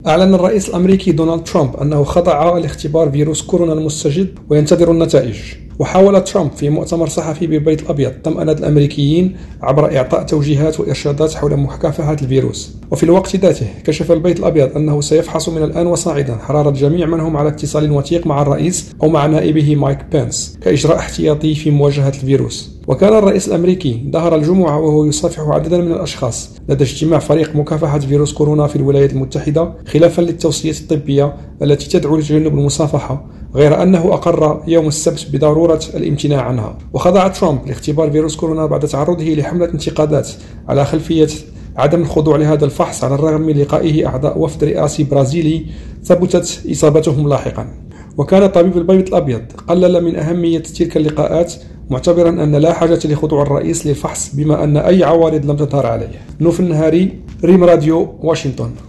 أعلن الرئيس الأمريكي دونالد ترامب أنه خضع لاختبار فيروس كورونا المستجد وينتظر النتائج. وحاول ترامب في مؤتمر صحفي بالبيت الأبيض طمأن الأمريكيين عبر إعطاء توجيهات وإرشادات حول مكافحة الفيروس. وفي الوقت ذاته كشف البيت الأبيض أنه سيفحص من الآن وصاعدا حرارة جميع من هم على اتصال وثيق مع الرئيس أو مع نائبه مايك بينس كإجراء احتياطي في مواجهة الفيروس. وكان الرئيس الأمريكي ظهر الجمعة وهو يصافح عددا من الأشخاص لدى اجتماع فريق مكافحة فيروس كورونا في الولايات المتحدة خلافا للتوصيات الطبية التي تدعو لتجنب المصافحة، غير أنه أقر يوم السبت بضرورة الامتناع عنها. وخضع ترامب لاختبار فيروس كورونا بعد تعرضه لحملة انتقادات على خلفية عدم الخضوع لهذا الفحص على الرغم من لقائه أعضاء وفد رئاسي برازيلي ثبتت إصابتهم لاحقا. وكان طبيب البيت الأبيض قلل من أهمية تلك اللقاءات معتبرا أن لا حاجة لخضوع الرئيس للفحص بما أن أي عوارض لم تظهر عليه. نوف النهاري، ريم راديو، واشنطن.